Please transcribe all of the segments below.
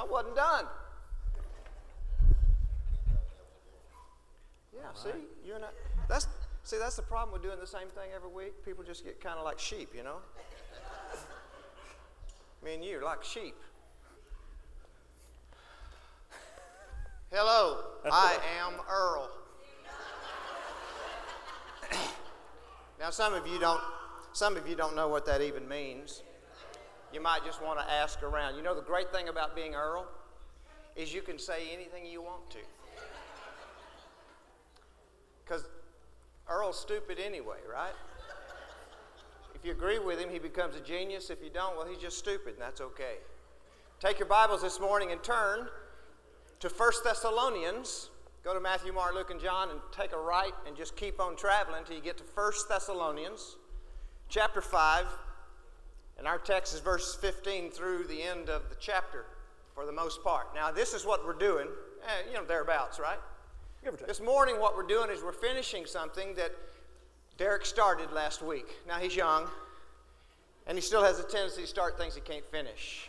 I wasn't done. Yeah, see, you're not. That's the problem with doing the same thing every week. People just get kind of like sheep, you know. Me and you are like sheep. Hello, I am Earl. Now, some of you don't know what that even means. You might just want to ask around. You know, the great thing about being Earl is you can say anything you want to. Because Earl's stupid anyway, right? If you agree with him, he becomes a genius. If you don't, well, he's just stupid, and that's okay. Take your Bibles this morning and turn to 1 Thessalonians. Go to Matthew, Mark, Luke, and John and take a right and just keep on traveling until you get to 1 Thessalonians chapter 5. And our text is verses 15 through the end of the chapter for the most part. Now, this is what we're doing, thereabouts, right? This morning what we're doing is we're finishing something that Derek started last week. Now, he's young, and he still has a tendency to start things he can't finish.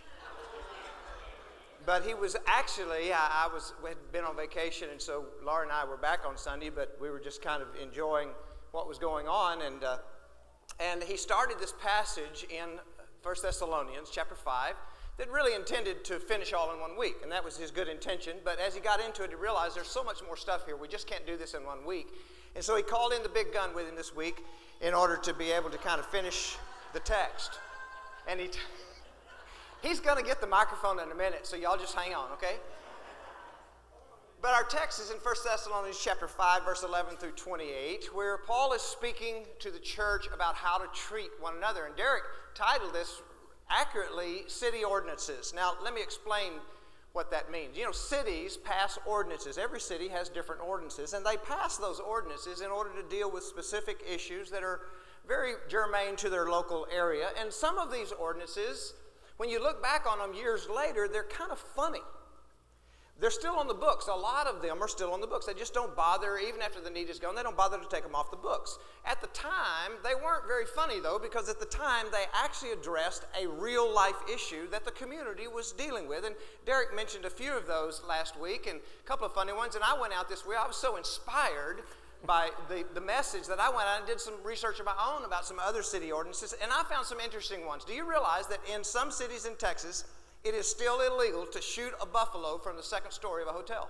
But he was actually, we had been on vacation, and so Laura and I were back on Sunday, but we were just kind of enjoying what was going on. And he started this passage in 1 Thessalonians chapter 5 that really intended to finish all in 1 week, and that was his good intention. But as he got into it, he realized there's so much more stuff here. We just can't do this in 1 week. And so he called in the big gun with him this week in order to be able to kind of finish the text. And he's going to get the microphone in a minute, so y'all just hang on, okay? But our text is in 1 Thessalonians chapter 5, verse 11 through 28, where Paul is speaking to the church about how to treat one another. And Derek titled this accurately, City Ordinances. Now, let me explain what that means. You know, cities pass ordinances. Every city has different ordinances, and they pass those ordinances in order to deal with specific issues that are very germane to their local area. And some of these ordinances, when you look back on them years later, they're kind of funny. They're still on the books. A lot of them are still on the books. They just don't bother, even after the need is gone, they don't bother to take them off the books. At the time, they weren't very funny, though, because at the time, they actually addressed a real-life issue that the community was dealing with. And Derek mentioned a few of those last week, and a couple of funny ones. And I went out this week. I was so inspired by the message that I went out and did some research of my own about some other city ordinances, and I found some interesting ones. Do you realize that in some cities in Texas, it is still illegal to shoot a buffalo from the second story of a hotel?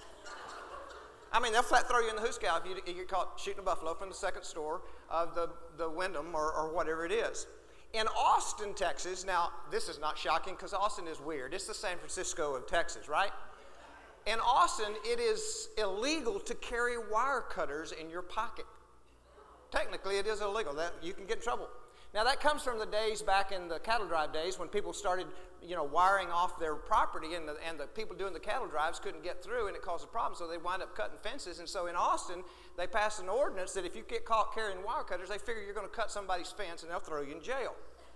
I mean, they'll flat throw you in the hoosegow if you get caught shooting a buffalo from the second story of the Wyndham or whatever it is. In Austin, Texas, now this is not shocking because Austin is weird. It's the San Francisco of Texas, right? In Austin, it is illegal to carry wire cutters in your pocket. Technically, it is illegal. That you can get in trouble. Now, that comes from the days back in the cattle drive days when people started, wiring off their property, and the people doing the cattle drives couldn't get through, and it caused a problem, so they wind up cutting fences. And so in Austin, they passed an ordinance that if you get caught carrying wire cutters, they figure you're going to cut somebody's fence, and they'll throw you in jail.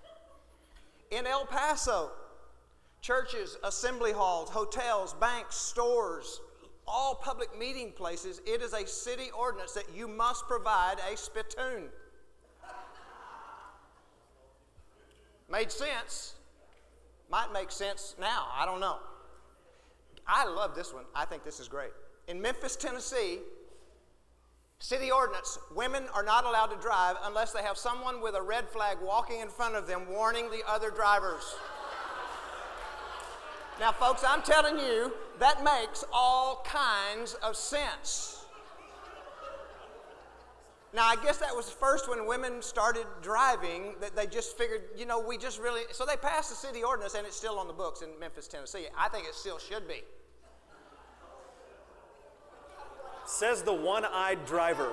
In El Paso, churches, assembly halls, hotels, banks, stores, all public meeting places, it is a city ordinance that you must provide a spittoon. Made sense. Might make sense now. I don't know. I love this one. I think this is great. In Memphis, Tennessee, city ordinance, women are not allowed to drive unless they have someone with a red flag walking in front of them warning the other drivers. Now, folks, I'm telling you, that makes all kinds of sense. Now, I guess that was first when women started driving, that they just figured, we just really... So they passed the city ordinance, and it's still on the books in Memphis, Tennessee. I think it still should be. Says the one-eyed driver.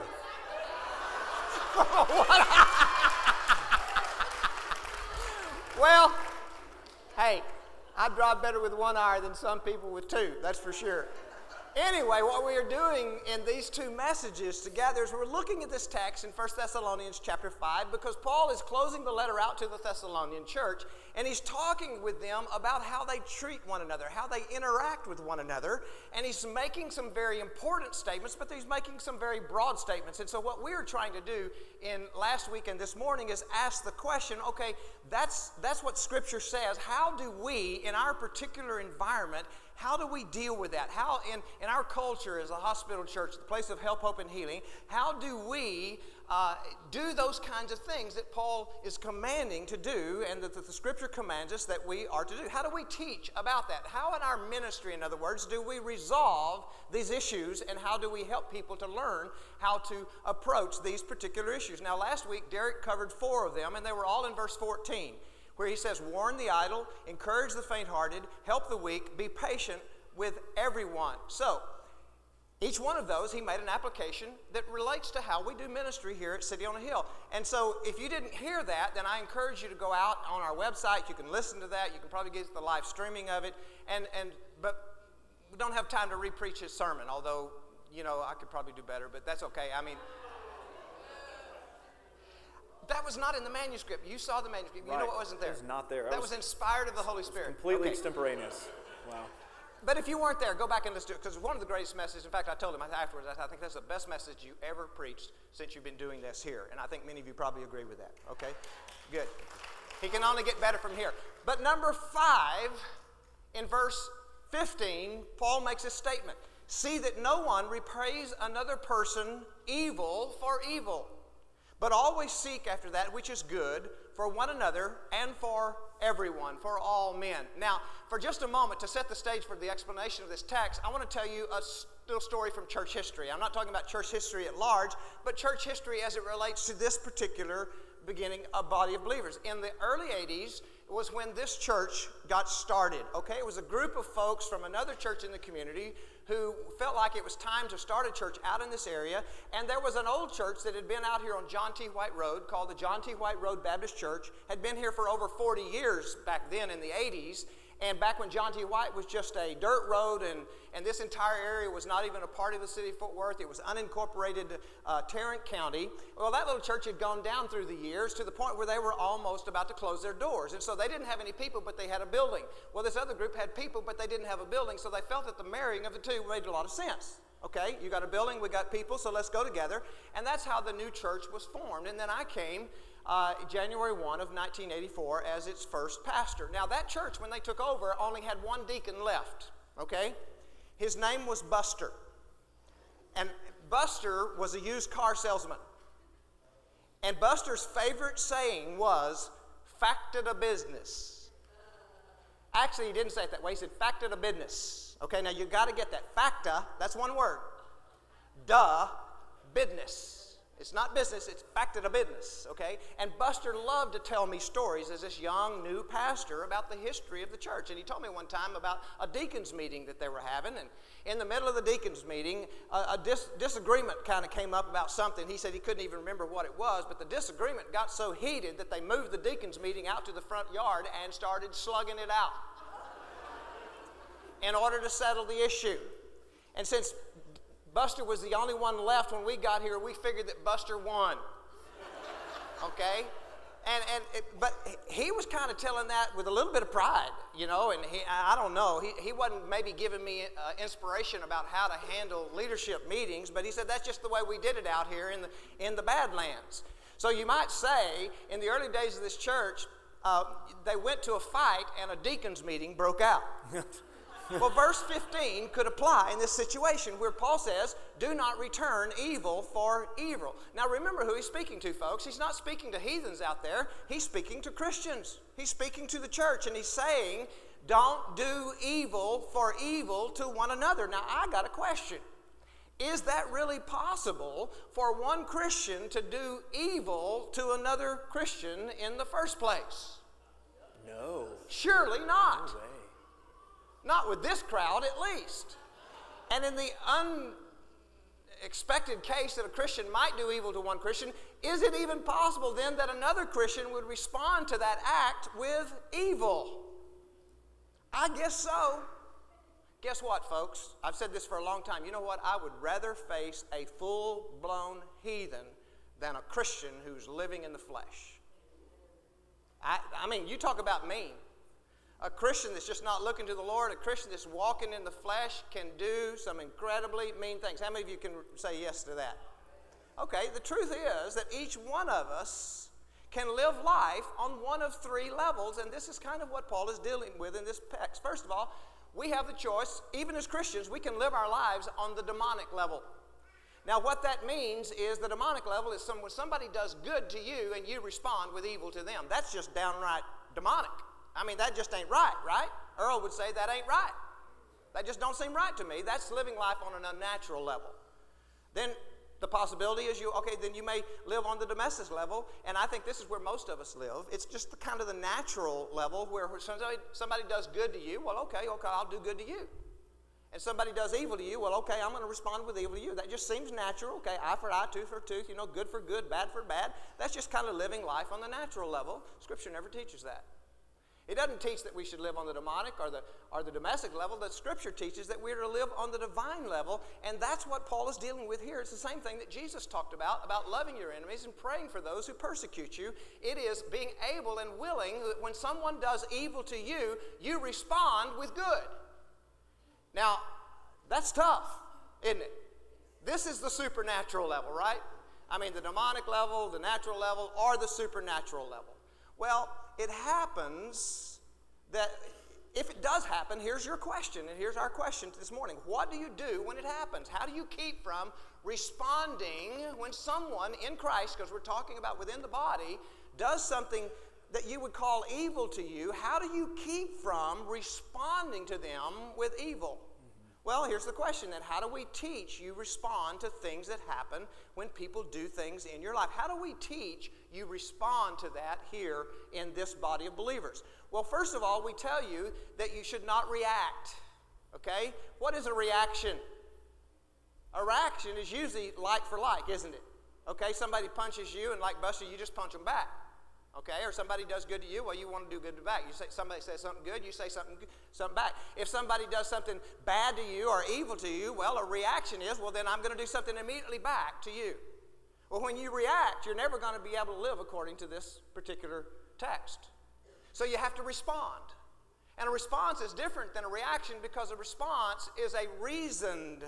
Well, hey, I drive better with one eye than some people with two, that's for sure. Anyway, what we are doing in these two messages together is we're looking at this text in 1 Thessalonians chapter 5 because Paul is closing the letter out to the Thessalonian church, and he's talking with them about how they treat one another, how they interact with one another, and he's making some very important statements, but he's making some very broad statements. And so what we're trying to do in last week and this morning is ask the question, okay, that's what Scripture says. How do we, in our particular environment, how do we deal with that? How, in our culture as a hospital church, the place of help, hope, and healing, how do we do those kinds of things that Paul is commanding to do and that the Scripture commands us that we are to do? How do we teach about that? How in our ministry, in other words, do we resolve these issues, and how do we help people to learn how to approach these particular issues? Now, last week, Derek covered 4 of them, and they were all in verse 14. Where he says, warn the idle, encourage the faint-hearted, help the weak, be patient with everyone. So, each one of those, he made an application that relates to how we do ministry here at City on a Hill. And so, if you didn't hear that, then I encourage you to go out on our website. You can listen to that. You can probably get the live streaming of it. But we don't have time to re-preach his sermon, although, I could probably do better, but that's okay. That was not in the manuscript. You saw the manuscript. Right. You know what wasn't there? It was not there. That was inspired of the Holy Spirit. Completely extemporaneous. Wow. But if you weren't there, go back and listen to it, because one of the greatest messages, in fact, I told him afterwards, I think that's the best message you ever preached since you've been doing this here. And I think many of you probably agree with that. Okay? Good. He can only get better from here. But number 5, in verse 15, Paul makes a statement. See that no one repays another person evil for evil, but always seek after that which is good for one another and for everyone, for all men. Now, for just a moment, to set the stage for the explanation of this text, I want to tell you a little story from church history. I'm not talking about church history at large, but church history as it relates to this particular beginning a body of believers. In the early 80s was when this church got started, okay? It was a group of folks from another church in the community who felt like it was time to start a church out in this area, and there was an old church that had been out here on John T. White Road called the John T. White Road Baptist Church, had been here for over 40 years back then in the 80s, and back when John T. White was just a dirt road, and this entire area was not even a part of the city of Fort Worth. It was unincorporated Tarrant County. Well, that little church had gone down through the years to the point where they were almost about to close their doors. And so they didn't have any people, but they had a building. Well, this other group had people, but they didn't have a building, so they felt that the marrying of the two made a lot of sense. Okay, you got a building, we got people, so let's go together. And that's how the new church was formed. And then I came January 1 of 1984 as its first pastor. Now that church, when they took over, only had one deacon left, okay? His name was Buster. And Buster was a used car salesman. And Buster's favorite saying was, facta da business. Actually, he didn't say it that way. He said, facta da business. Okay, now you got to get that. Facta, that's one word. Da, business. It's not business, it's facta da business, okay? And Buster loved to tell me stories as this young, new pastor about the history of the church. And he told me one time about a deacons meeting that they were having. And in the middle of the deacons meeting, a disagreement kind of came up about something. He said he couldn't even remember what it was, but the disagreement got so heated that they moved the deacons meeting out to the front yard and started slugging it out in order to settle the issue. And since Buster was the only one left when we got here, we figured that Buster won. Okay? But he was kind of telling that with a little bit of pride, and I don't know. He wasn't maybe giving me inspiration about how to handle leadership meetings, but he said that's just the way we did it out here in the Badlands. So you might say, in the early days of this church, they went to a fight and a deacons meeting broke out. Well, verse 15 could apply in this situation where Paul says, do not return evil for evil. Now remember who he's speaking to, folks. He's not speaking to heathens out there. He's speaking to Christians. He's speaking to the church, and he's saying, don't do evil for evil to one another. Now, I got a question. Is that really possible for one Christian to do evil to another Christian in the first place? No. Surely not. No way. Not with this crowd, at least. And in the unexpected case that a Christian might do evil to one Christian, is it even possible then that another Christian would respond to that act with evil? I guess so. Guess what, folks? I've said this for a long time. You know what? I would rather face a full-blown heathen than a Christian who's living in the flesh. I mean, you talk about mean. A Christian that's just not looking to the Lord, a Christian that's walking in the flesh can do some incredibly mean things. How many of you can say yes to that? Okay, the truth is that each one of us can live life on one of three levels, and this is kind of what Paul is dealing with in this text. First of all, we have the choice, even as Christians, we can live our lives on the demonic level. Now, what that means is the demonic level is when somebody does good to you and you respond with evil to them. That's just downright demonic. I mean, that just ain't right, right? Earl would say that ain't right. That just don't seem right to me. That's living life on an unnatural level. Then the possibility is then you may live on the domestic level, and I think this is where most of us live. It's just kind of the natural level where somebody does good to you. Well, okay, I'll do good to you. And somebody does evil to you. Well, okay, I'm going to respond with evil to you. That just seems natural. Okay, eye for eye, tooth for tooth, good for good, bad for bad. That's just kind of living life on the natural level. Scripture never teaches that. It doesn't teach that we should live on the demonic or the domestic level. The Scripture teaches that we are to live on the divine level, and that's what Paul is dealing with here. It's the same thing that Jesus talked about loving your enemies and praying for those who persecute you. It is being able and willing that when someone does evil to you, you respond with good. Now, that's tough, isn't it? This is the supernatural level, right? I mean, the demonic level, the natural level, or the supernatural level. Well, it happens that if it does happen, here's your question, and here's our question this morning. What do you do when it happens? How do you keep from responding when someone in Christ, because we're talking about within the body, does something that you would call evil to you? How do you keep from responding to them with evil? Well, here's the question then. How do we teach you respond to things that happen when people do things in your life? How do we teach you respond to that here in this body of believers? Well, first of all, we tell you that you should not react. Okay? What is a reaction? A reaction is usually like for like, isn't it? Okay, somebody punches you and like Buster, you just punch them back. Okay, or somebody does good to you, well, you want to do good back. Somebody says something good, you say something back. If somebody does something bad to you or evil to you, well, a reaction is, well, then I'm going to do something immediately back to you. Well, when you react, you're never going to be able to live according to this particular text. So you have to respond. And a response is different than a reaction because a response is a reasoned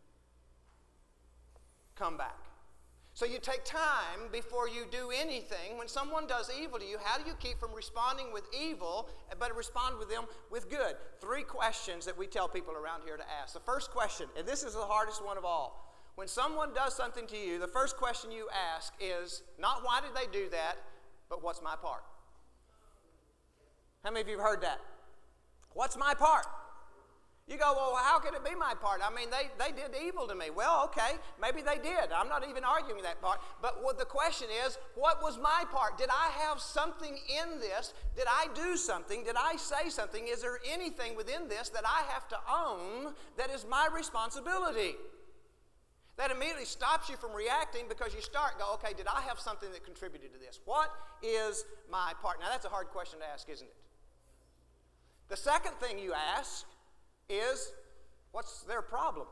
comeback. So you take time before you do anything. When someone does evil to you, how do you keep from responding with evil, but respond with them with good? 3 questions that we tell people around here to ask. The first question, and this is the hardest one of all. When someone does something to you, the first question you ask is not why did they do that, but what's my part? How many of you have heard that? What's my part? You go, well, how could it be my part? I mean, they did evil to me. Well, okay, maybe they did. I'm not even arguing that part. But what the question is, what was my part? Did I have something in this? Did I do something? Did I say something? Is there anything within this that I have to own that is my responsibility? That immediately stops you from reacting because you go, okay, did I have something that contributed to this? What is my part? Now, that's a hard question to ask, isn't it? The second thing you ask is, what's their problem?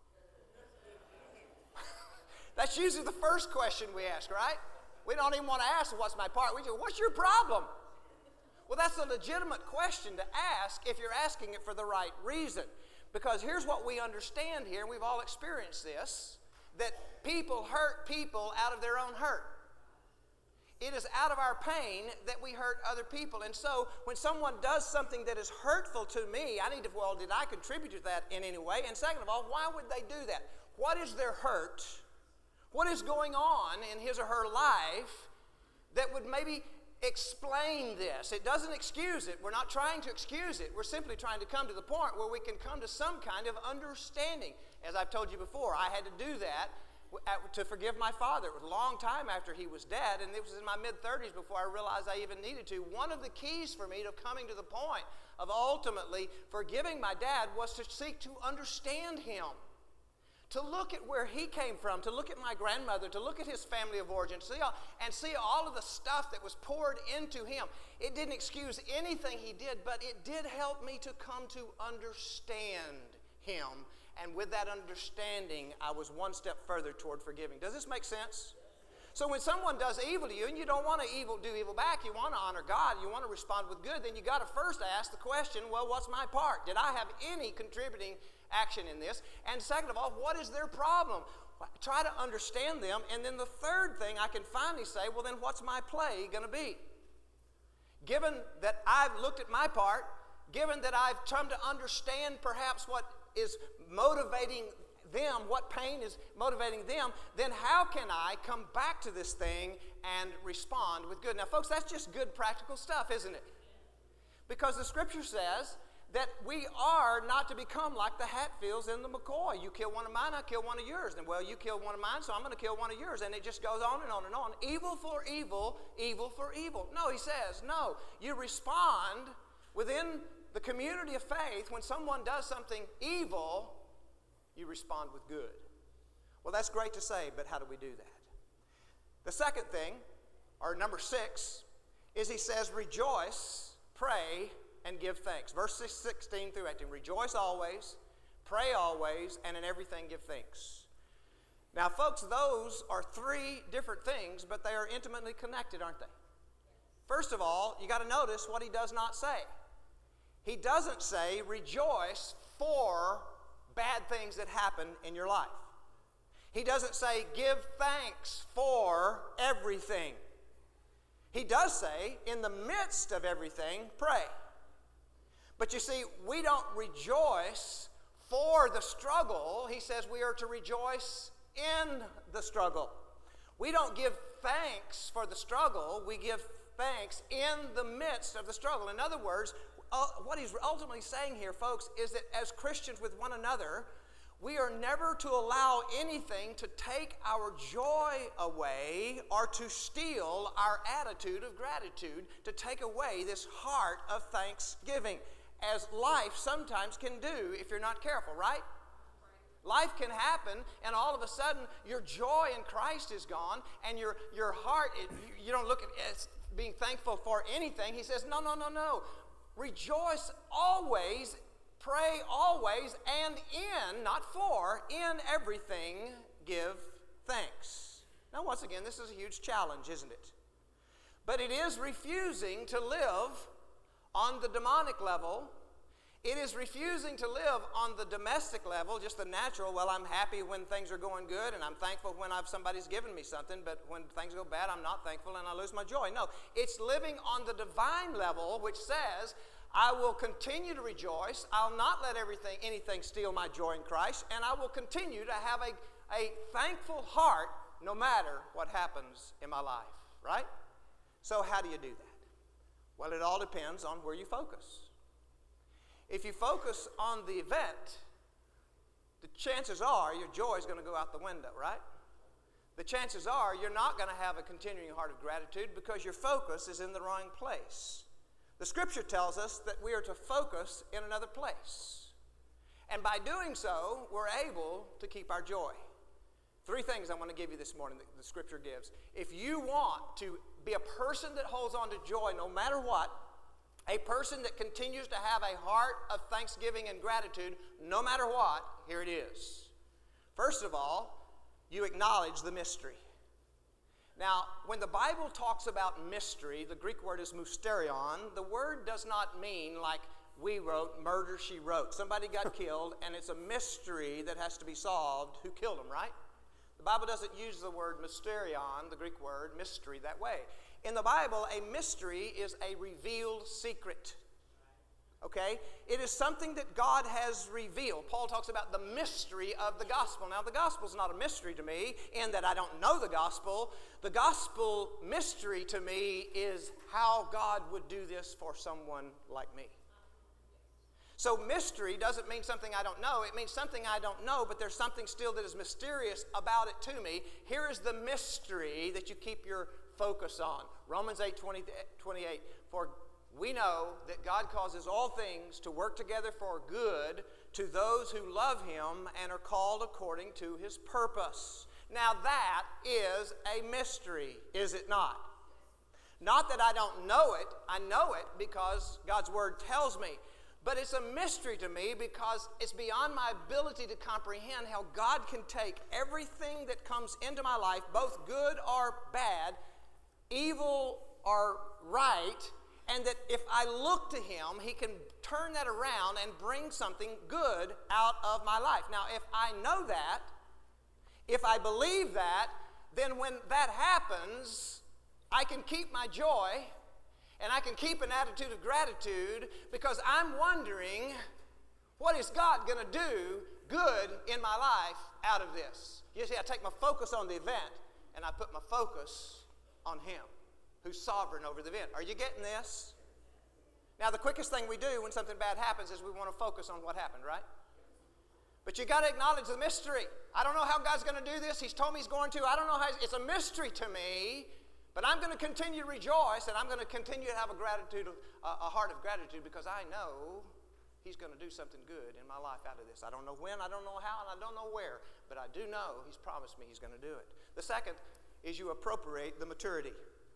That's usually the first question we ask, right? We don't even want to ask, what's my part? We say, what's your problem? Well, that's a legitimate question to ask if you're asking it for the right reason. Because here's what we understand here, and we've all experienced this, that people hurt people out of their own hurt. It is out of our pain that we hurt other people. And so when someone does something that is hurtful to me, I need to, well, did I contribute to that in any way? And second of all, why would they do that? What is their hurt? What is going on in his or her life that would maybe explain this? It doesn't excuse it. We're not trying to excuse it. We're simply trying to come to the point where we can come to some kind of understanding. As I've told you before, I had to do that to forgive my father. It was a long time after he was dead, and it was in my mid-30s before I realized I even needed to. One of the keys for me to coming to the point of ultimately forgiving my dad was to seek to understand him, to look at where he came from, to look at my grandmother, to look at his family of origin, see all of the stuff that was poured into him. It didn't excuse anything he did, but it did help me to come to understand him. And with that understanding, I was one step further toward forgiving. Does this make sense? So when someone does evil to you and you don't want to do evil back, you want to honor God, you want to respond with good, then you got to first ask the question, well, what's my part? Did I have any contributing action in this? And second of all, what is their problem? Try to understand them. And then the third thing I can finally say, well, then what's my play going to be? Given that I've looked at my part, given that I've come to understand perhaps what is motivating them, what pain is motivating them, then how can I come back to this thing and respond with good? Now, folks, that's just good practical stuff, isn't it? Because the Scripture says that we are not to become like the Hatfields and the McCoy. You kill one of mine, I kill one of yours. And well, you killed one of mine, so I'm going to kill one of yours. And it just goes on and on and on. Evil for evil, evil for evil. No, he says, no. You respond within the community of faith. When someone does something evil, you respond with good. Well, that's great to say, but how do we do that? The second thing, or number 6, is he says, rejoice, pray, and give thanks. Verses 16 through 18. Rejoice always, pray always, and in everything give thanks. Now, folks, those are 3 different things, but they are intimately connected, aren't they? First of all, you got to notice what he does not say. He doesn't say rejoice for bad things that happen in your life. He doesn't say give thanks for everything. He does say in the midst of everything, pray. But you see, we don't rejoice for the struggle. He says we are to rejoice in the struggle. We don't give thanks for the struggle. We give thanks in the midst of the struggle. In other words, what he's ultimately saying here, folks, is that as Christians with one another, we are never to allow anything to take our joy away or to steal our attitude of gratitude, to take away this heart of thanksgiving, as life sometimes can do if you're not careful, right? Life can happen, and all of a sudden your joy in Christ is gone, and your heart, you don't look at it as being thankful for anything. He says, no. Rejoice always, pray always, and not for, in everything give thanks. Now, once again, this is a huge challenge, isn't it? But it is refusing to live on the demonic level. It is refusing to live on the domestic level, just the natural, well, I'm happy when things are going good, and I'm thankful when somebody's given me something, but when things go bad, I'm not thankful and I lose my joy. No, it's living on the divine level, which says, I will continue to rejoice, I'll not let anything steal my joy in Christ, and I will continue to have a thankful heart no matter what happens in my life, right? So how do you do that? Well, it all depends on where you focus. If you focus on the event, the chances are your joy is going to go out the window, right? The chances are you're not going to have a continuing heart of gratitude because your focus is in the wrong place. The Scripture tells us that we are to focus in another place. And by doing so, we're able to keep our joy. 3 things I want to give you this morning that the Scripture gives. If you want to be a person that holds on to joy no matter what, a person that continues to have a heart of thanksgiving and gratitude no matter what, here it is. First of all, you acknowledge the mystery. Now, when the Bible talks about mystery, the Greek word is mysterion. The word does not mean like we wrote, murder, she wrote. Somebody got killed, and it's a mystery that has to be solved. Who killed him, right? The Bible doesn't use the word mysterion, the Greek word, mystery, that way. In the Bible, a mystery is a revealed secret. Okay? It is something that God has revealed. Paul talks about the mystery of the gospel. Now, the gospel is not a mystery to me in that I don't know the gospel. The gospel mystery to me is how God would do this for someone like me. So mystery doesn't mean something I don't know. It means something I don't know, but there's something still that is mysterious about it to me. Here is the mystery that you keep your focus on. Romans 8:28. For we know that God causes all things to work together for good to those who love Him and are called according to His purpose. Now that is a mystery, is it not? Not that I don't know it. I know it because God's Word tells me. But it's a mystery to me because it's beyond my ability to comprehend how God can take everything that comes into my life, both good or bad, evil or right, and that if I look to Him, He can turn that around and bring something good out of my life. Now, if I know that, if I believe that, then when that happens, I can keep my joy and I can keep an attitude of gratitude because I'm wondering, what is God going to do good in my life out of this? You see, I take my focus on the event and I put my focus on Him who's sovereign over the event. Are you getting this? Now, the quickest thing we do when something bad happens is we want to focus on what happened, right? But you got to acknowledge the mystery. I don't know how God's going to do this. He's told me He's going to. I don't know how. It's a mystery to me. But I'm going to continue to rejoice, and I'm going to continue to have a heart of gratitude because I know He's going to do something good in my life out of this. I don't know when, I don't know how, and I don't know where, but I do know He's promised me He's going to do it. The second is you appropriate the maturity.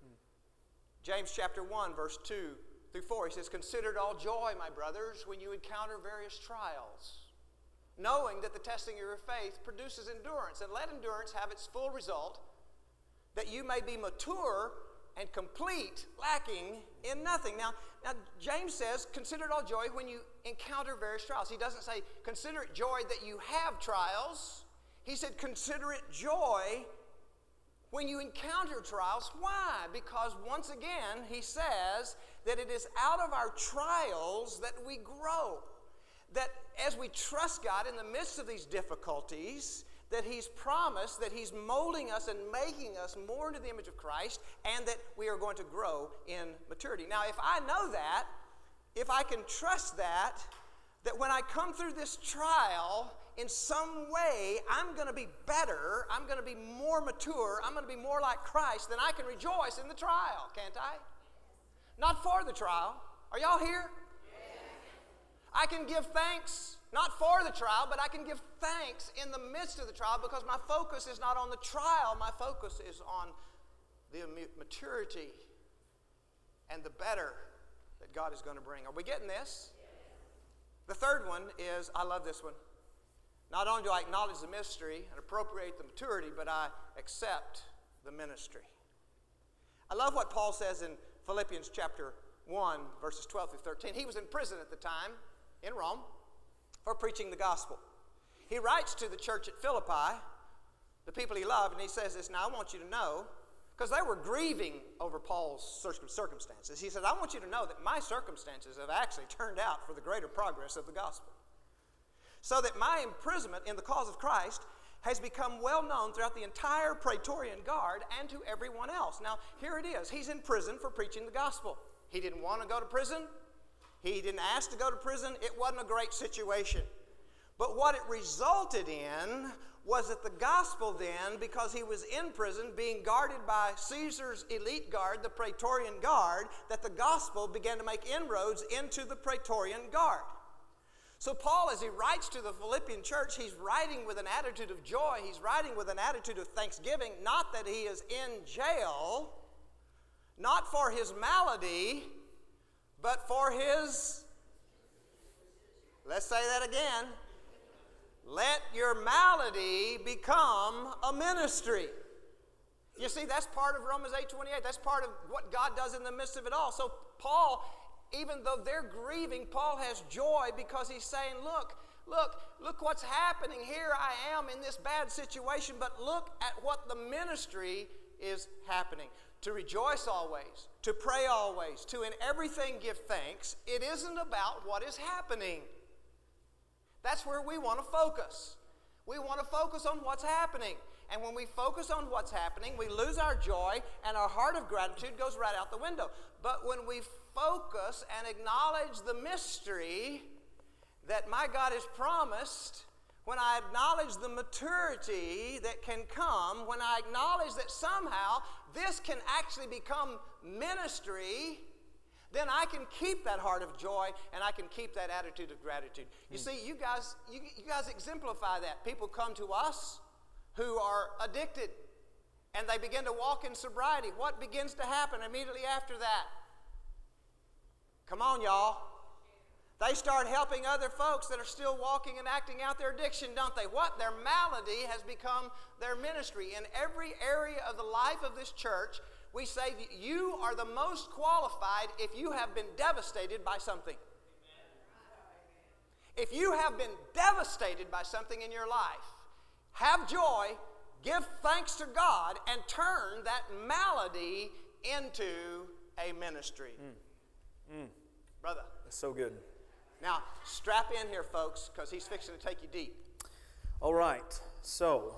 James chapter 1, verse 2 through 4, he says, "Consider it all joy, my brothers, when you encounter various trials, knowing that the testing of your faith produces endurance, and let endurance have its full result, that you may be mature and complete, lacking in nothing." Now James says, consider it all joy when you encounter various trials. He doesn't say, consider it joy that you have trials. He said, consider it joy when you encounter trials. Why? Because once again, he says that it is out of our trials that we grow. That as we trust God in the midst of these difficulties, that He's promised that He's molding us and making us more into the image of Christ, and that we are going to grow in maturity. Now, if I know that, if I can trust that when I come through this trial, in some way, I'm going to be better, I'm going to be more mature, I'm going to be more like Christ, then I can rejoice in the trial, can't I? Not for the trial. Are y'all here? I can give thanks, not for the trial, but I can give thanks in the midst of the trial because my focus is not on the trial. My focus is on the maturity and the better that God is going to bring. Are we getting this? The third one is, I love this one. Not only do I acknowledge the mystery and appropriate the maturity, but I accept the ministry. I love what Paul says in Philippians chapter 1, verses 12 through 13. He was in prison at the time in Rome for preaching the gospel. He writes to the church at Philippi, the people he loved, and he says this, "Now I want you to know," because they were grieving over Paul's circumstances. He said, "I want you to know that my circumstances have actually turned out for the greater progress of the gospel, so that my imprisonment in the cause of Christ has become well known throughout the entire Praetorian Guard and to everyone else." Now, here it is. He's in prison for preaching the gospel. He didn't want to go to prison. He didn't ask to go to prison. It wasn't a great situation. But what it resulted in was that the gospel then, because he was in prison being guarded by Caesar's elite guard, the Praetorian Guard, that the gospel began to make inroads into the Praetorian Guard. So Paul, as he writes to the Philippian church, he's writing with an attitude of joy. He's writing with an attitude of thanksgiving, not that he is in jail, not for his malady, but for his, let's say that again, let your malady become a ministry. You see, that's part of Romans 8:28. That's part of what God does in the midst of it all. So Paul, even though they're grieving, Paul has joy because he's saying, look what's happening here. I am in this bad situation, but look at what the ministry is happening. To rejoice always, to pray always, to in everything give thanks. It isn't about what is happening. That's where we want to focus. We want to focus on what's happening. And when we focus on what's happening, we lose our joy and our heart of gratitude goes right out the window. But when we focus and acknowledge the mystery that my God has promised, when I acknowledge the maturity that can come, when I acknowledge that somehow this can actually become ministry, then I can keep that heart of joy and I can keep that attitude of gratitude. You see, you guys exemplify that. People come to us who are addicted and they begin to walk in sobriety. What begins to happen immediately after that? Come on, y'all. They start helping other folks that are still walking and acting out their addiction, don't they? What? Their malady has become their ministry. In every area of the life of this church, we say that you are the most qualified if you have been devastated by something. If you have been devastated by something in your life, have joy, give thanks to God, and turn that malady into a ministry. Brother. That's so good. Now, strap in here, folks, because he's fixing to take you deep. All right. So,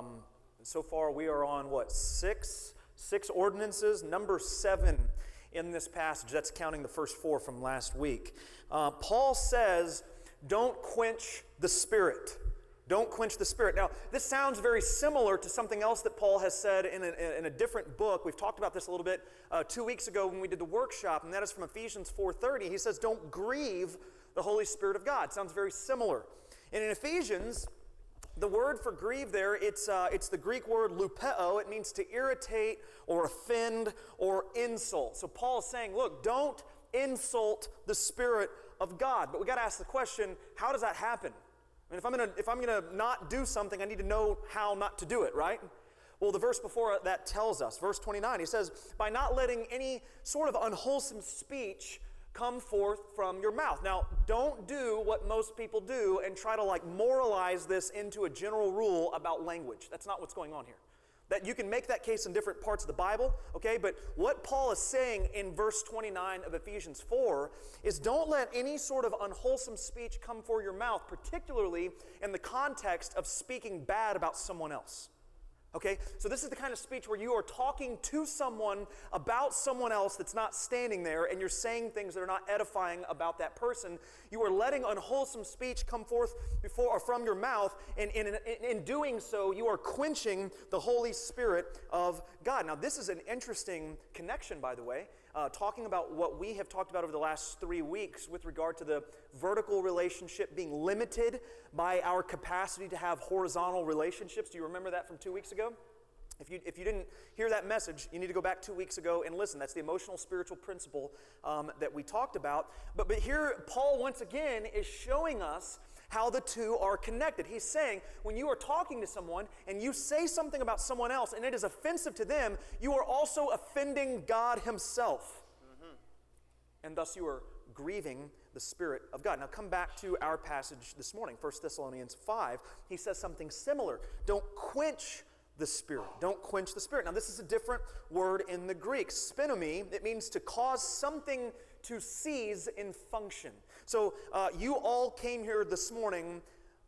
so far we are on what, six ordinances, number 7 in this passage. That's counting the first 4 from last week. Paul says, don't quench the Spirit. Don't quench the Spirit. Now, this sounds very similar to something else that Paul has said in a different book. We've talked about this a little bit 2 weeks ago when we did the workshop, and that is from Ephesians 4:30. He says, don't grieve the Holy Spirit of God. Sounds very similar. And in Ephesians, the word for grieve there, it's the Greek word lupeo. It means to irritate or offend or insult. So Paul is saying, look, don't insult the Spirit of God. But we got to ask the question, how does that happen? I mean, if I'm gonna not do something, I need to know how not to do it, right? Well, the verse before that tells us, verse 29, he says, by not letting any sort of unwholesome speech come forth from your mouth. Now, don't do what most people do and try to moralize this into a general rule about language. That's not what's going on here. That you can make that case in different parts of the Bible, okay? But what Paul is saying in verse 29 of Ephesians 4 is don't let any sort of unwholesome speech come from your mouth, particularly in the context of speaking bad about someone else. Okay, so this is the kind of speech where you are talking to someone about someone else that's not standing there, and you're saying things that are not edifying about that person. You are letting unwholesome speech come forth before or from your mouth, and in doing so, you are quenching the Holy Spirit of God. Now, this is an interesting connection, by the way, talking about what we have talked about over the last 3 weeks with regard to the vertical relationship being limited by our capacity to have horizontal relationships. Do you remember that from 2 weeks ago? If you didn't hear that message, you need to go back 2 weeks ago and listen. That's the emotional spiritual principle that we talked about. But here, Paul once again is showing us how the two are connected. He's saying when you are talking to someone and you say something about someone else and it is offensive to them, you are also offending God himself. And thus you are grieving the Spirit of God. Now come back to our passage this morning, 1 Thessalonians 5. He says something similar. Don't quench the Spirit. Don't quench the Spirit. Now this is a different word in the Greek. Spinomi, it means to cause something to cease in function. So you all came here this morning,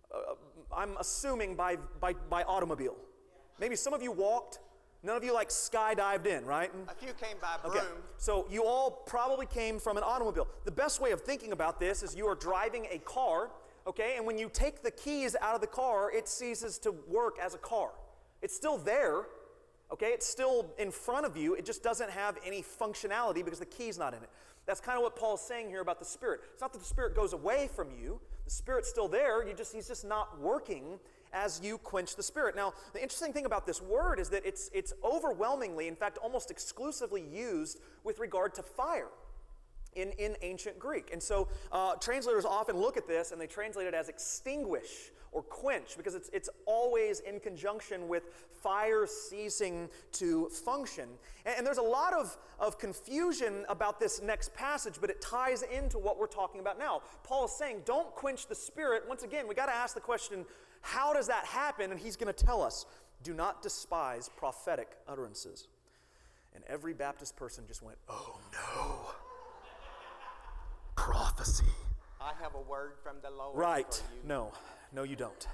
I'm assuming by automobile. Maybe some of you walked. None of you skydived in, right? A few came by broom. Okay. So you all probably came from an automobile. The best way of thinking about this is you are driving a car, okay? And when you take the keys out of the car, it ceases to work as a car. It's still there, okay? It's still in front of you. It just doesn't have any functionality because the key's not in it. That's kind of what Paul's saying here about the Spirit. It's not that the Spirit goes away from you. The Spirit's still there. He's just not working as you quench the Spirit. Now, the interesting thing about this word is that it's overwhelmingly, in fact, almost exclusively used with regard to fire in ancient Greek. And so translators often look at this and they translate it as extinguish or quench because it's always in conjunction with fire ceasing to function. And there's a lot of confusion about this next passage, but it ties into what we're talking about now. Paul is saying, don't quench the Spirit. Once again, we got to ask the question, how does that happen? And he's going to tell us, do not despise prophetic utterances. And every Baptist person just went, oh no, prophecy. I have a word from the Lord right. for you. No, you don't.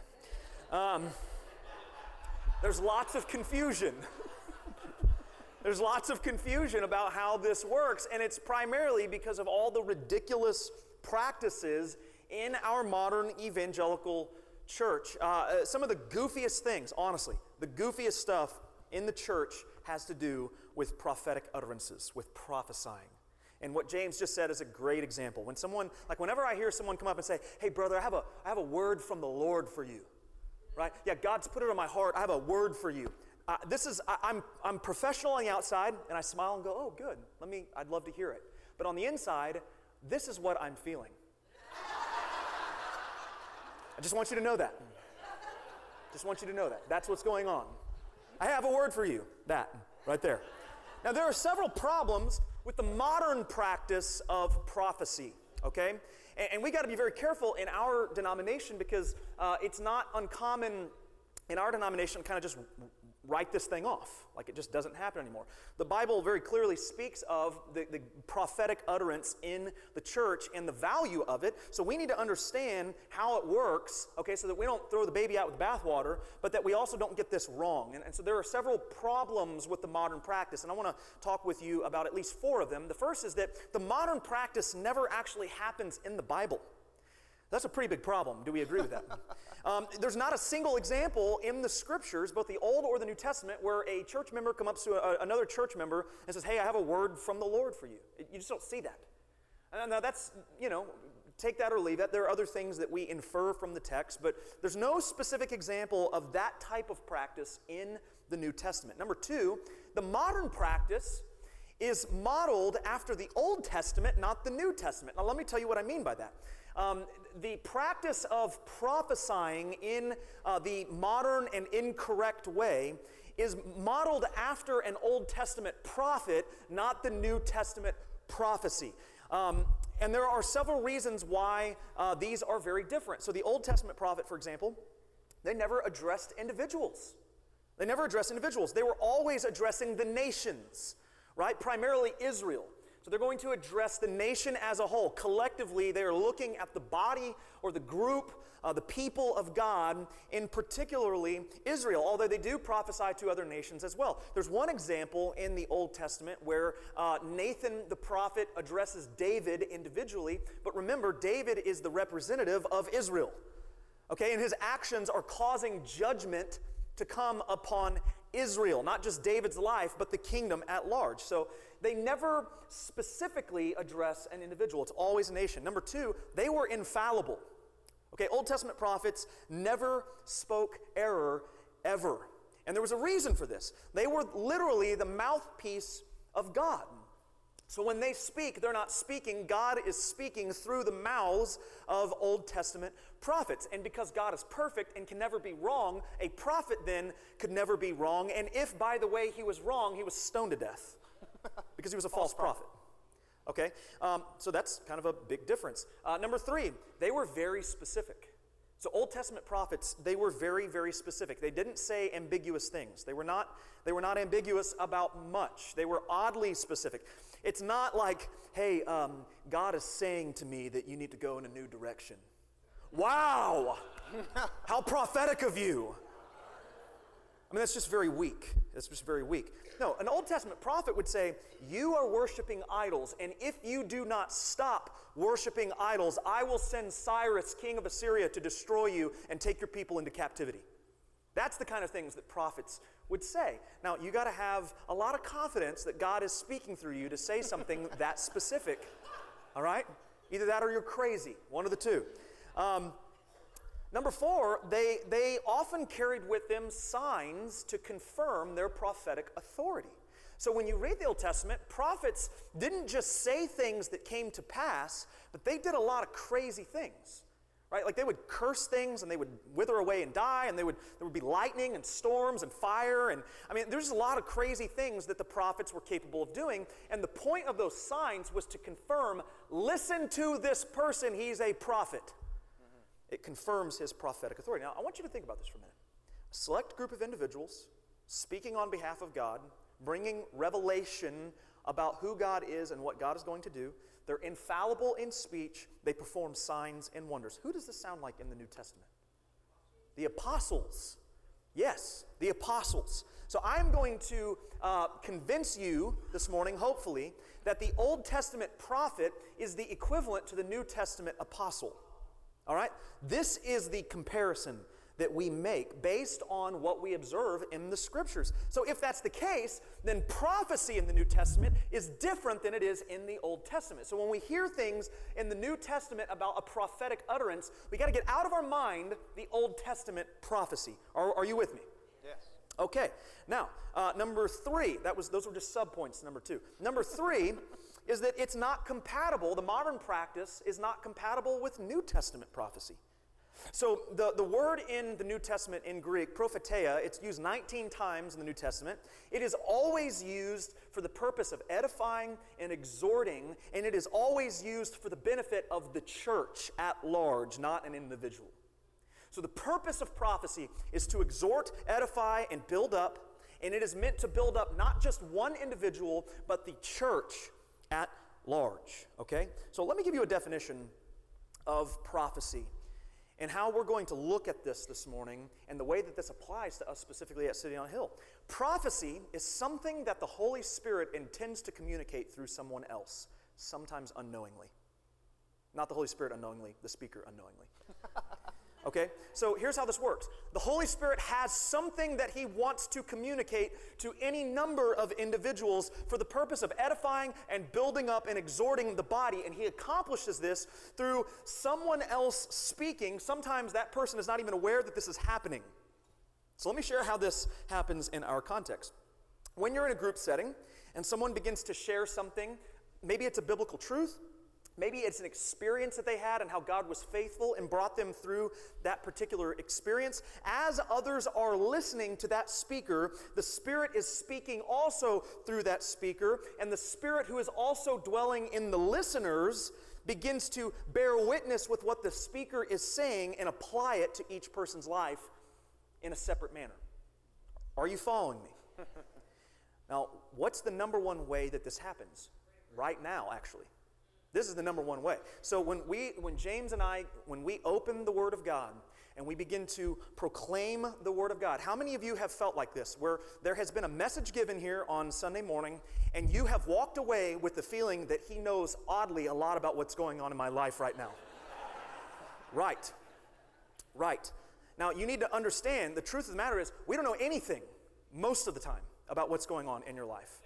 There's lots of confusion. There's lots of confusion about how this works, and it's primarily because of all the ridiculous practices in our modern evangelical church. Some of the goofiest things, honestly, the goofiest stuff in the church has to do with prophetic utterances, with prophesying. And what James just said is a great example. When someone, whenever I hear someone come up and say, hey brother, I have a word from the Lord for you, right? Yeah, God's put it on my heart. I have a word for you. I'm professional on the outside, and I smile and go, oh good, I'd love to hear it. But on the inside, this is what I'm feeling. I just want you to know that. Just want you to know that. That's what's going on. I have a word for you. That, right there. Now, there are several problems with the modern practice of prophecy, okay? And we got to be very careful in our denomination because it's not uncommon in our denomination to kind of just write this thing off, like it just doesn't happen anymore. The Bible very clearly speaks of the prophetic utterance in the church and the value of it, so we need to understand how it works, okay, so that we don't throw the baby out with the bathwater, but that we also don't get this wrong. And so there are several problems with the modern practice, and I want to talk with you about at least 4 of them. The first is that the modern practice never actually happens in the Bible. That's a pretty big problem. Do we agree with that? There's not a single example in the Scriptures, both the Old or the New Testament, where a church member comes up to another church member and says, hey, I have a word from the Lord for you. You just don't see that. Now that's, take that or leave it. There are other things that we infer from the text, but there's no specific example of that type of practice in the New Testament. Number 2, the modern practice is modeled after the Old Testament, not the New Testament. Now let me tell you what I mean by that. The practice of prophesying in the modern and incorrect way is modeled after an Old Testament prophet, not the New Testament prophecy. And there are several reasons why these are very different. So the Old Testament prophet, for example, they never addressed individuals. They never addressed individuals. They were always addressing the nations, right? Primarily Israel. So they're going to address the nation as a whole. Collectively, they are looking at the body or the group, the people of God, in particularly Israel, although they do prophesy to other nations as well. There's one example in the Old Testament where Nathan the prophet addresses David individually, but remember, David is the representative of Israel. Okay, and his actions are causing judgment to come upon Israel, not just David's life, but the kingdom at large. So they never specifically address an individual. It's always a nation. Number 2, they were infallible. Okay, Old Testament prophets never spoke error ever. And there was a reason for this. They were literally the mouthpiece of God. So when they speak, they're not speaking. God is speaking through the mouths of Old Testament prophets. And because God is perfect and can never be wrong, a prophet then could never be wrong. And if, by the way, he was wrong, he was stoned to death because he was a false prophet. Okay, so that's kind of a big difference. Number 3, they were very specific. So Old Testament prophets, they were very, very specific. They didn't say ambiguous things. They were not ambiguous about much. They were oddly specific. It's not like, hey, God is saying to me that you need to go in a new direction. Wow! How prophetic of you! I mean, that's just very weak. That's just very weak. No, an Old Testament prophet would say, you are worshiping idols, and if you do not stop worshiping idols, I will send Cyrus, king of Assyria, to destroy you and take your people into captivity. That's the kind of things that prophets would say. Now, you got to have a lot of confidence that God is speaking through you to say something that specific. All right? Either that or you're crazy. One of the two. Number 4, they often carried with them signs to confirm their prophetic authority. So when you read the Old Testament, prophets didn't just say things that came to pass, but they did a lot of crazy things. Right? Like they would curse things and they would wither away and die, and there would be lightning and storms and fire, and I mean there's a lot of crazy things that the prophets were capable of doing, and the point of those signs was to confirm, listen to this person, he's a prophet. It confirms his prophetic authority. Now I want you to think about this for a minute. A select group of individuals speaking on behalf of God, bringing revelation about who God is and what God is going to do. They're infallible in speech. They perform signs and wonders. Who does this sound like in the New Testament? The apostles. Yes, the apostles. So I'm going to convince you this morning, hopefully, that the Old Testament prophet is the equivalent to the New Testament apostle. All right? This is the comparison that we make based on what we observe in the Scriptures. So if that's the case, then prophecy in the New Testament is different than it is in the Old Testament. So when we hear things in the New Testament about a prophetic utterance, we got to get out of our mind the Old Testament prophecy. Are you with me? Yes. Okay. Now, number 3, those were just subpoints to number 2. Number 3 is that it's not compatible, the modern practice is not compatible with New Testament prophecy. So the word in the New Testament in Greek, propheteia, it's used 19 times in the New Testament. It is always used for the purpose of edifying and exhorting, and it is always used for the benefit of the church at large, not an individual. So the purpose of prophecy is to exhort, edify, and build up, and it is meant to build up not just one individual, but the church at large, okay? So let me give you a definition of prophecy and how we're going to look at this morning and the way that this applies to us specifically at City on a Hill. Prophecy is something that the Holy Spirit intends to communicate through someone else, sometimes unknowingly. Not the Holy Spirit unknowingly, the speaker unknowingly. Okay, so here's how this works. The Holy Spirit has something that He wants to communicate to any number of individuals for the purpose of edifying and building up and exhorting the body, and He accomplishes this through someone else speaking. Sometimes that person is not even aware that this is happening. So let me share how this happens in our context. When you're in a group setting and someone begins to share something, maybe it's a biblical truth, maybe it's an experience that they had and how God was faithful and brought them through that particular experience. As others are listening to that speaker, the Spirit is speaking also through that speaker, and the Spirit who is also dwelling in the listeners begins to bear witness with what the speaker is saying and apply it to each person's life in a separate manner. Are you following me? Now, what's the number one way that this happens? Right now, actually. This is the number one way. So when James and I, when we open the Word of God and we begin to proclaim the Word of God, how many of you have felt like this, where there has been a message given here on Sunday morning and you have walked away with the feeling that He knows oddly a lot about what's going on in my life right now? Right. Now, you need to understand, the truth of the matter is, we don't know anything most of the time about what's going on in your life.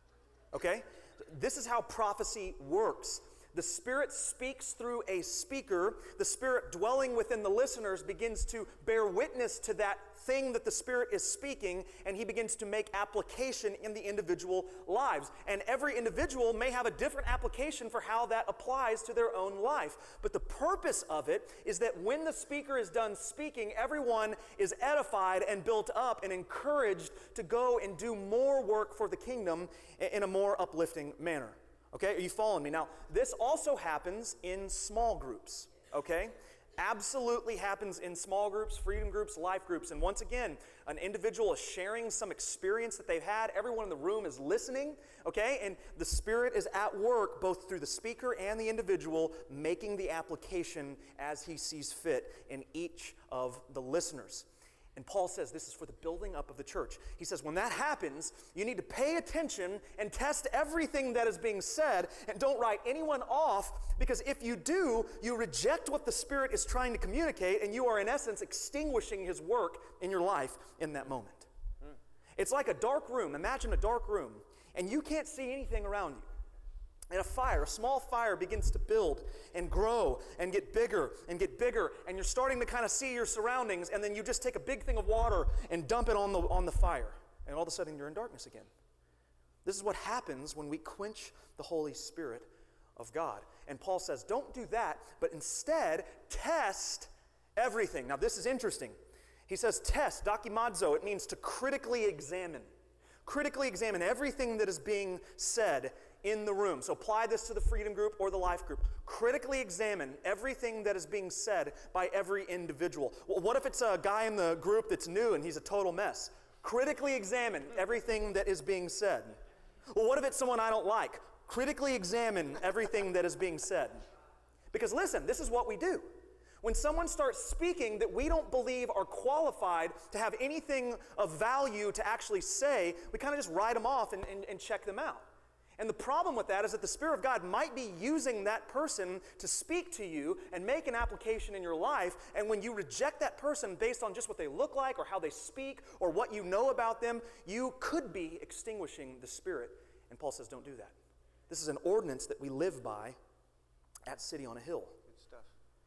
Okay? This is how prophecy works. The Spirit speaks through a speaker. The Spirit dwelling within the listeners begins to bear witness to that thing that the Spirit is speaking, and He begins to make application in the individual lives. And every individual may have a different application for how that applies to their own life. But the purpose of it is that when the speaker is done speaking, everyone is edified and built up and encouraged to go and do more work for the kingdom in a more uplifting manner. Okay, are you following me? Now, this also happens in small groups, okay? Absolutely happens in small groups, freedom groups, life groups. And once again, an individual is sharing some experience that they've had. Everyone in the room is listening, okay? And the Spirit is at work both through the speaker and the individual, making the application as He sees fit in each of the listeners. And Paul says this is for the building up of the church. He says when that happens, you need to pay attention and test everything that is being said, and don't write anyone off, because if you do, you reject what the Spirit is trying to communicate, and you are in essence extinguishing His work in your life in that moment. It's like a dark room. Imagine a dark room, and you can't see anything around you. And a small fire begins to build and grow and get bigger, and you're starting to kind of see your surroundings, and then you just take a big thing of water and dump it on the fire, and all of a sudden you're in darkness again. This is what happens when we quench the Holy Spirit of God. And Paul says, don't do that, but instead test everything. Now this is interesting. He says test, dokimazo, it means to critically examine. Critically examine everything that is being said in the room. So apply this to the freedom group or the life group. Critically examine everything that is being said by every individual. Well, what if it's a guy in the group that's new and he's a total mess? Critically examine everything that is being said. Well, what if it's someone I don't like? Critically examine everything that is being said. Because listen, this is what we do. When someone starts speaking that we don't believe are qualified to have anything of value to actually say, we kind of just write them off and check them out. And the problem with that is that the Spirit of God might be using that person to speak to you and make an application in your life, and when you reject that person based on just what they look like or how they speak or what you know about them, you could be extinguishing the Spirit. And Paul says, don't do that. This is an ordinance that we live by at City on a Hill. Good stuff.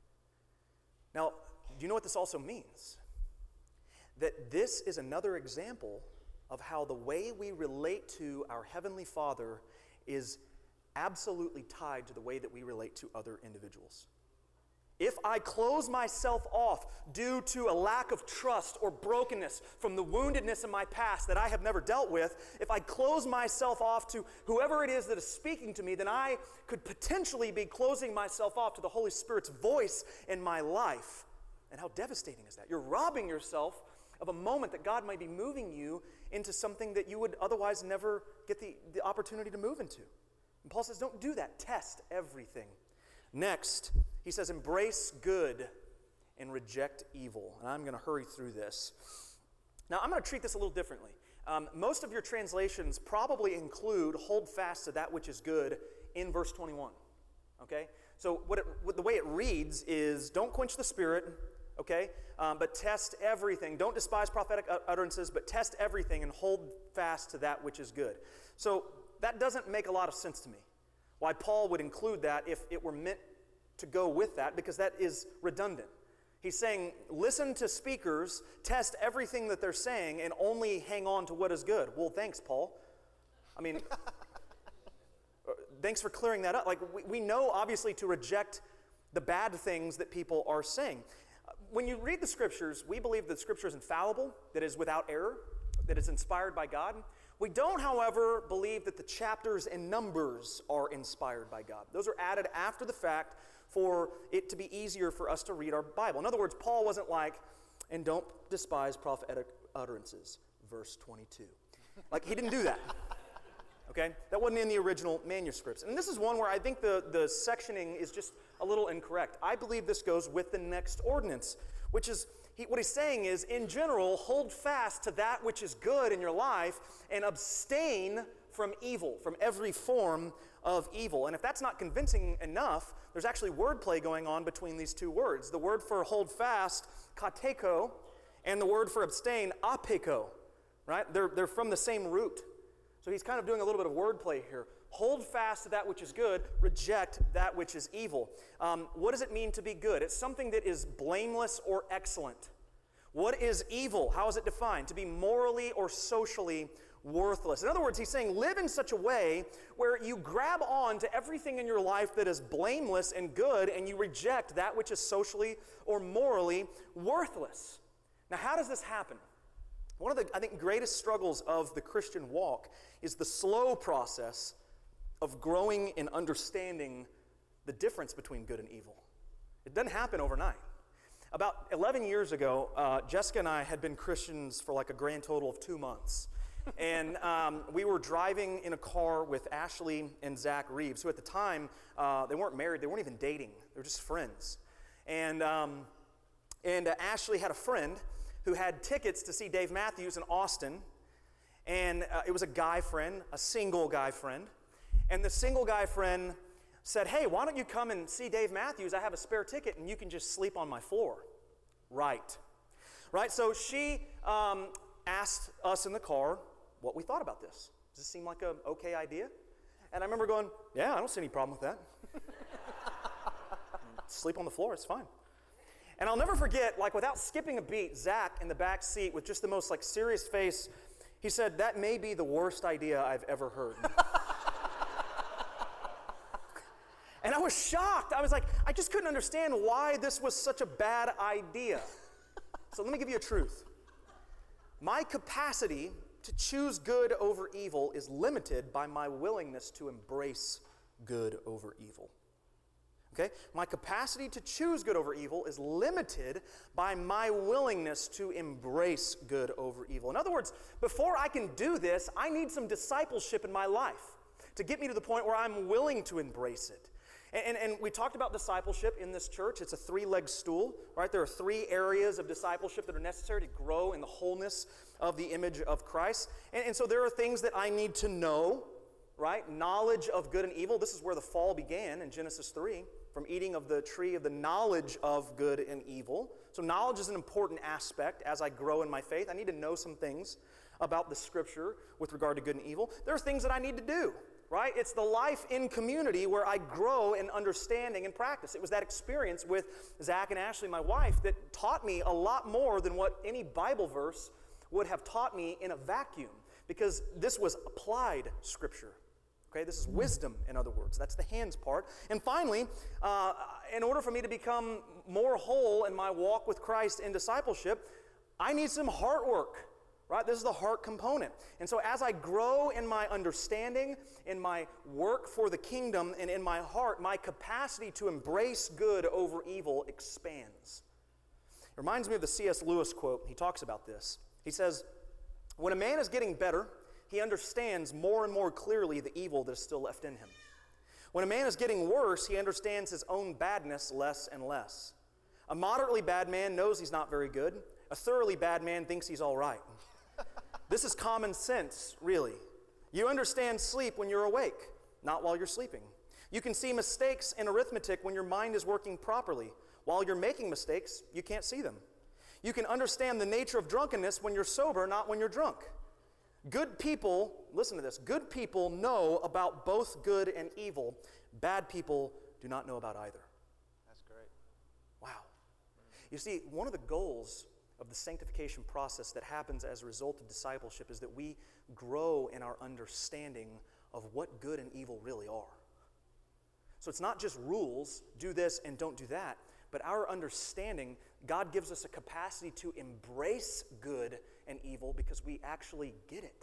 Now, do you know what this also means? That this is another example of how the way we relate to our Heavenly Father is absolutely tied to the way that we relate to other individuals. If I close myself off due to a lack of trust or brokenness from the woundedness in my past that I have never dealt with, if I close myself off to whoever it is that is speaking to me, then I could potentially be closing myself off to the Holy Spirit's voice in my life. And how devastating is that? You're robbing yourself of a moment that God might be moving you into something that you would otherwise never get the opportunity to move into. And Paul says, don't do that. Test everything. Next, he says, embrace good and reject evil. And I'm going to hurry through this. Now, I'm going to treat this a little differently. Most of your translations probably include hold fast to that which is good in verse 21. Okay? So the way it reads is, don't quench the spirit, okay? But test everything. Don't despise prophetic utterances, but test everything and hold fast to that which is good. So that doesn't make a lot of sense to me. Why Paul would include that if it were meant to go with that, because that is redundant. He's saying, listen to speakers, test everything that they're saying, and only hang on to what is good. Well, thanks, Paul. I mean, thanks for clearing that up. Like, we know, obviously, to reject the bad things that people are saying. When you read the Scriptures, we believe that Scripture is infallible, that it is without error, that it's inspired by God. We don't, however, believe that the chapters and numbers are inspired by God. Those are added after the fact for it to be easier for us to read our Bible. In other words, Paul wasn't like, and don't despise prophetic utterances, verse 22. Like, he didn't do that. Okay? That wasn't in the original manuscripts. And this is one where I think the sectioning is just a little incorrect. I believe this goes with the next ordinance, which is, what he's saying is, in general, hold fast to that which is good in your life and abstain from evil, from every form of evil. And if that's not convincing enough, there's actually wordplay going on between these two words. The word for hold fast, kateko, and the word for abstain, apeko, right? They're from the same root. So he's kind of doing a little bit of wordplay here. Hold fast to that which is good, reject that which is evil. What does it mean to be good? It's something that is blameless or excellent. What is evil? How is it defined? To be morally or socially worthless. In other words, he's saying live in such a way where you grab on to everything in your life that is blameless and good, and you reject that which is socially or morally worthless. Now, how does this happen? One of the, I think, greatest struggles of the Christian walk is the slow process of growing and understanding the difference between good and evil. It doesn't happen overnight. About 11 years ago, Jessica and I had been Christians for like a grand total of 2 months. And we were driving in a car with Ashley and Zach Reeves, who at the time, they weren't married, they weren't even dating, they were just friends. And Ashley had a friend who had tickets to see Dave Matthews in Austin. And it was a guy friend, a single guy friend. And the single guy friend said, hey, why don't you come and see Dave Matthews? I have a spare ticket and you can just sleep on my floor. Right. So she asked us in the car what we thought about this. Does this seem like an okay idea? And I remember going, yeah, I don't see any problem with that. Sleep on the floor, it's fine. And I'll never forget, like without skipping a beat, Zach in the back seat with just the most like serious face, he said, that may be the worst idea I've ever heard. And I was shocked. I was like, I just couldn't understand why this was such a bad idea. So let me give you a truth. My capacity to choose good over evil is limited by my willingness to embrace good over evil. Okay? My capacity to choose good over evil is limited by my willingness to embrace good over evil. In other words, before I can do this, I need some discipleship in my life to get me to the point where I'm willing to embrace it. And we talked about discipleship in this church. It's a 3-legged stool, right? There are 3 areas of discipleship that are necessary to grow in the wholeness of the image of Christ. And so there are things that I need to know, right? Knowledge of good and evil. This is where the fall began in Genesis 3, from eating of the tree of the knowledge of good and evil. So knowledge is an important aspect as I grow in my faith. I need to know some things about the Scripture with regard to good and evil. There are things that I need to do. Right? It's the life in community where I grow in understanding and practice. It was that experience with Zach and Ashley, my wife, that taught me a lot more than what any Bible verse would have taught me in a vacuum, because this was applied Scripture. Okay, this is wisdom, in other words. That's the hands part. And finally, in order for me to become more whole in my walk with Christ in discipleship, I need some heart work, right? This is the heart component. And so as I grow in my understanding, in my work for the kingdom, and in my heart, my capacity to embrace good over evil expands. It reminds me of the C.S. Lewis quote. He talks about this. He says, "When a man is getting better, he understands more and more clearly the evil that is still left in him. When a man is getting worse, he understands his own badness less and less. A moderately bad man knows he's not very good. A thoroughly bad man thinks he's all right." This is common sense, really. You understand sleep when you're awake, not while you're sleeping. You can see mistakes in arithmetic when your mind is working properly. While you're making mistakes, you can't see them. You can understand the nature of drunkenness when you're sober, not when you're drunk. Good people, listen to this, good people know about both good and evil. Bad people do not know about either. That's great. Wow. You see, one of the goals of the sanctification process that happens as a result of discipleship is that we grow in our understanding of what good and evil really are. So it's not just rules, do this and don't do that, but our understanding, God gives us a capacity to embrace good and evil because we actually get it.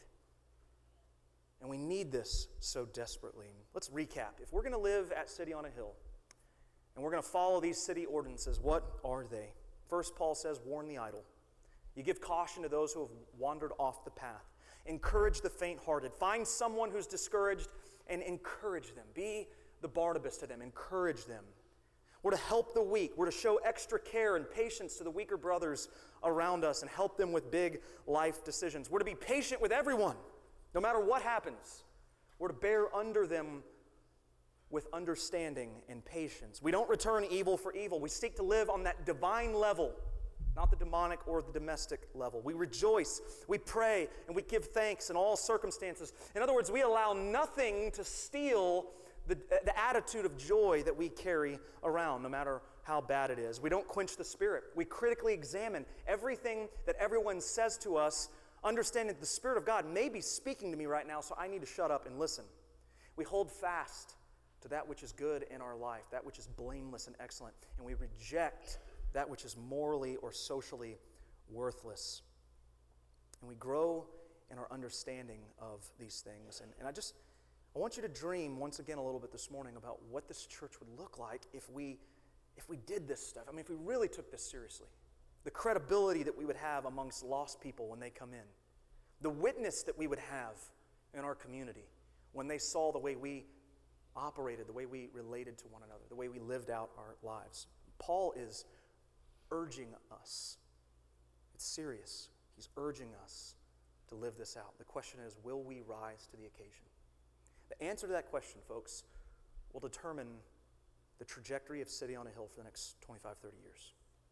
And we need this so desperately. Let's recap. If we're going to live at City on a Hill, and we're going to follow these city ordinances, what are they? First, Paul says, warn the idle. You give caution to those who have wandered off the path. Encourage the faint-hearted. Find someone who's discouraged and encourage them. Be the Barnabas to them. Encourage them. We're to help the weak. We're to show extra care and patience to the weaker brothers around us and help them with big life decisions. We're to be patient with everyone, no matter what happens. We're to bear under them with understanding and patience. We don't return evil for evil. We seek to live on that divine level, not the demonic or the domestic level. We rejoice, we pray, and we give thanks in all circumstances. In other words, we allow nothing to steal the attitude of joy that we carry around, no matter how bad it is. We don't quench the Spirit. We critically examine everything that everyone says to us, understanding that the Spirit of God may be speaking to me right now, so I need to shut up and listen. We hold fast to that which is good in our life, that which is blameless and excellent, and we reject that which is morally or socially worthless. And we grow in our understanding of these things. And I want you to dream once again a little bit this morning about what this church would look like if we did this stuff. I mean, if we really took this seriously. The credibility that we would have amongst lost people when they come in. The witness that we would have in our community when they saw the way we operated, the way we related to one another, the way we lived out our lives. Paul is urging us. It's serious. He's urging us to live this out. The question is, will we rise to the occasion? The answer to that question, folks, will determine the trajectory of City on a Hill for the next 25, 30 years.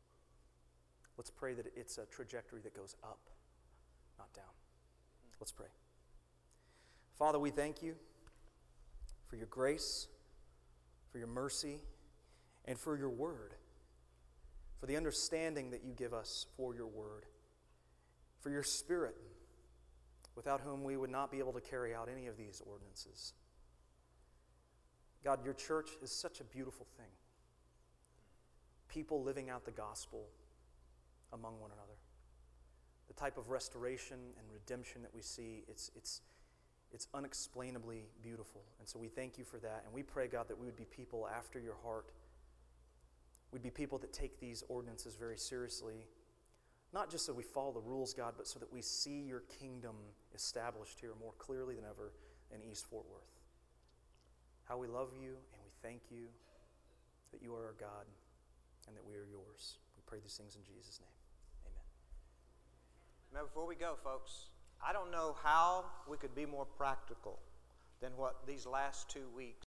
Let's pray that it's a trajectory that goes up, not down. Let's pray. Father, we thank you for your grace, for your mercy, and for your word, for the understanding that you give us for your word, for your Spirit, without whom we would not be able to carry out any of these ordinances. God, your church is such a beautiful thing. People living out the gospel among one another. The type of restoration and redemption that we see, it's unexplainably beautiful. And so we thank you for that. And we pray, God, that we would be people after your heart. We'd be people that take these ordinances very seriously. Not just so we follow the rules, God, but so that we see your kingdom established here more clearly than ever in East Fort Worth. How we love you and we thank you that you are our God and that we are yours. We pray these things in Jesus' name. Amen. Now, before we go, folks, I don't know how we could be more practical than what these last 2 weeks